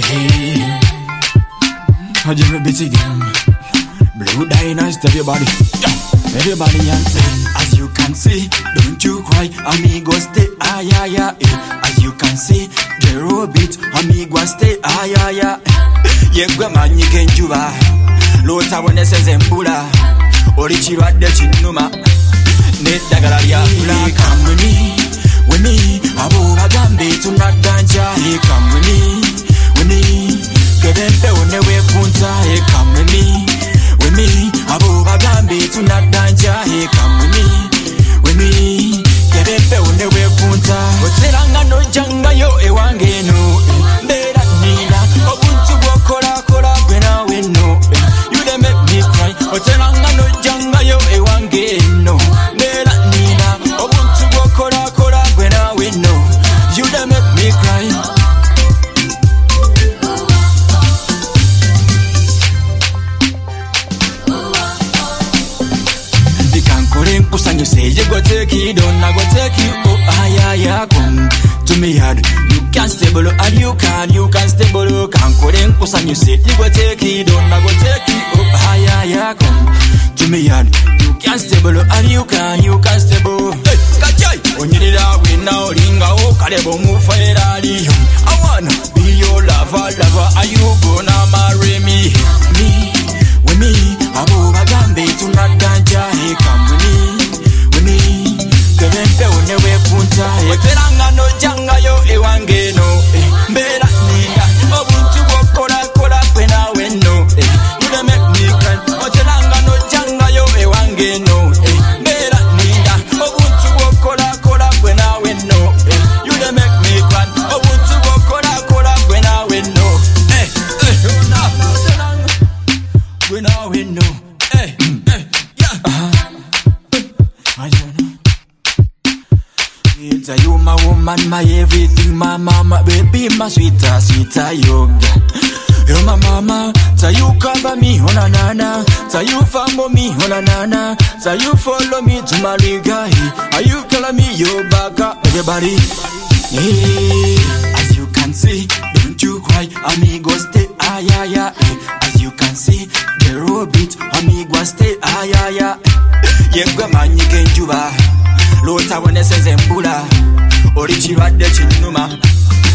I just repeat again. Blue Dynasty, everybody. Everybody and as you can see, don't you cry, amigo stay, As you can see, the robit, amigo stay, Yegwe manyi kenjuba, lota wone sezembula, orichirwa de chinuma, nedagala lya fula. Come with me, abo bagambe tunaganja. Come with me, kebempe onewe punta. Come with me, abo bagambe tunaganja. Come with me, kebempe onewe punta. Oteranga no janga yo ewange no, mbera nina obuntu bwokola gwena weno. You dey make me cry. Oteranga no janga yo ewange no, mbera nina obuntu bwokola gwena weno. You dey make me cry. You say you go take it, don't I go take you? Oh, come to me hard. You can't stable, and you can stable. Can't go in, cause you say you go take it, don't I go take it? Oh, come to me hard. You can't stable, and you can stable. Hey, kachai, when you need a win now, ringa, oh, kalebo mufairari. I wanna be your lover, are you gonna marry me? With me, I'm over Gambe to not ganja. Hey, come with me. Kebempe onewe punta. Weteranga no janga yo ewange no. Mbera ninga obuntu bwokola kwena weno. You dey make me cry. Weteranga no janga yo ewange no. Mbera ninga obuntu bwokola kwena weno. You dey make me cry. Obuntu bwokola kwena weno. Kwena weno. You my woman, my everything, my mama, baby, my sweeter yoga. You my mama, so you cover me, oh na na na. So you follow me, oh na na na. So you follow me to my liga. Are you calling me your back up, everybody? As you can see, don't you cry, amigo stay, As you can see, the robit, amigo stay, Yegwe manyi kenjuba. Lota wone sezembula, orichirwa de chinuma.